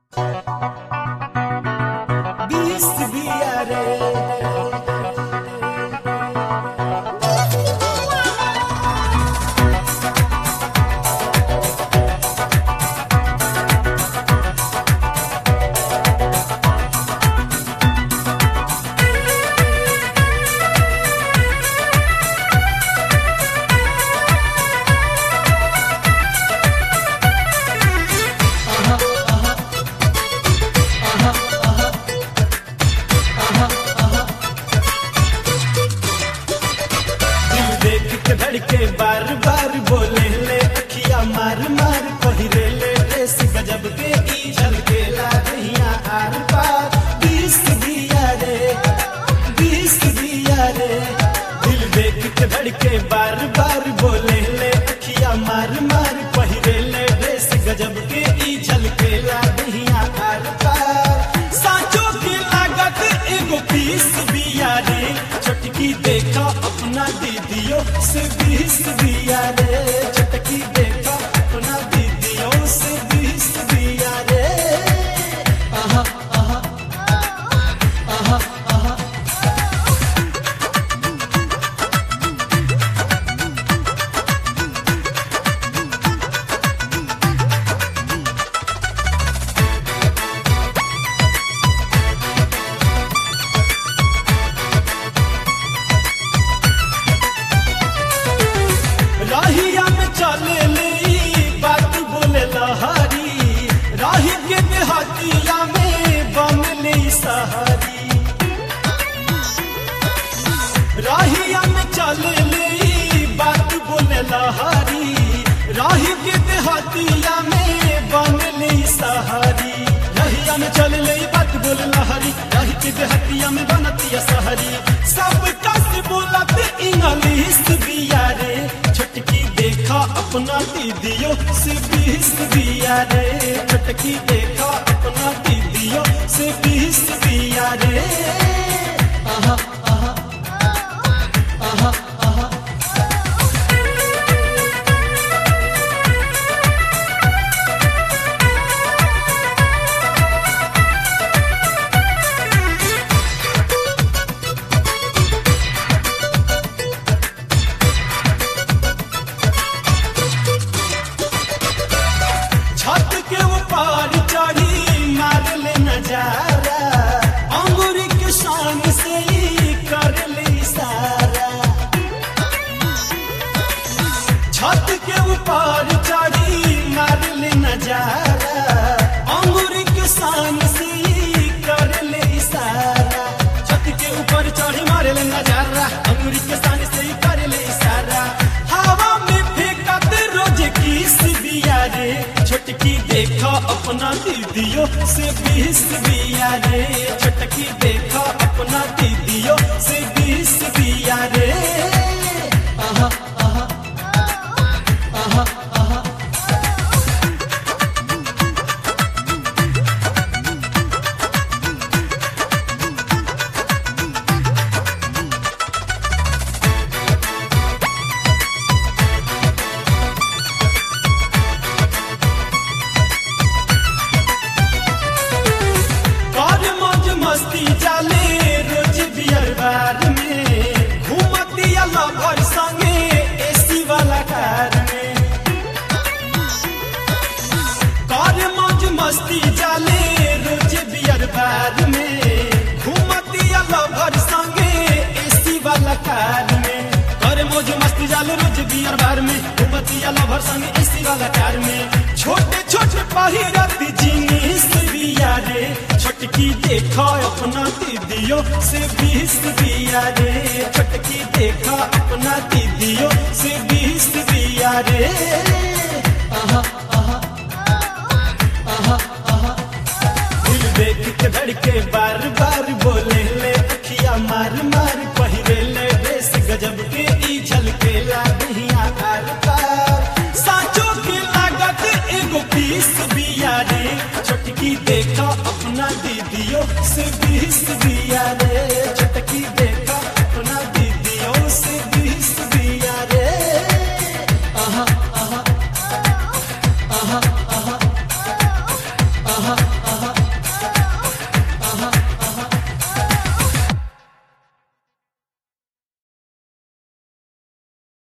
धड़के बार बार बोले ले अखिया मार मार पहिरे ले ड्रेस गजब के ई झलके ला दहिया आर पार 20 दिया रे 20 दिया रे दिल देख के धड़के बार बार बोले ले अखिया मार मार पहिरे ले ड्रेस गजब के ई झलके ला दहिया आर पार सांचो की लागत एगो पीस दिया रे चटकी देखा अपना दीदियों से 20 दिया रे चटकी देखा अपना दीदियों से 20 दिया रे आहा आहा आहा आहा राहिया में चले ले बात बोले लहारी राही के देहातिया में बम ले सहारी राहिया में चले ले बात बोले लहारी राही के देहातिया में बम ले सहारी राहिया में चले ले बात बोले लहारी राही के देहातिया में बनतिया सहारी सब कस बोलत इंग्लिश दिया रे चटकी देखा अपना दीदियों से 20 दिया रे चटकी देखा अपना दीदियों से 20 दिया रे आहा आहा आहा आहा छत के ऊपर चढ़ी मार ले नजारा अंगूरी के शान से ही कर ले इशारा छत के ऊपर चढ़ी मार ले नजारा अंगूरी के शान से ही कर ले इशारा छत के ऊपर चढ़ी मार ले नजारा अंगूरी के शान से ही कर ले इशारा हवा में फेंकत रोज किस दिया रे छटकी देखा अपना दीदियों से 20 दिया रे छटकी देखा अपना दीदियों से 20 दिया रे आहा आहा आहा आहा कर मौज मस्ती जाले रोज बियर बार में घूमती लवर संगे एसी वाला कार में कर मौज मस्ती जाले रोज बियर बार में घूमती लवर संगे एसी वाला कार में कर मौज मस्ती जाले रोज बियर बार में घूमती लवर संगे एसी वाला कार में छोटे छोटे पहिरत जीनिस दिया रे छटकी देखा अपना दीदियों से 20 दिया रे छटकी देखा अपना दीदियों से 20 दिया रे आहा आहा आहा आहा दिल देख के धड़के बार बार बोले ले अखिया मार मार पहिरे ले ड्रेस गजब के ई झलके ला दहिया आर पार सांचो की लागत एगो पीस दिया रे छटकी देखा अपना दीदियों से 20 दिया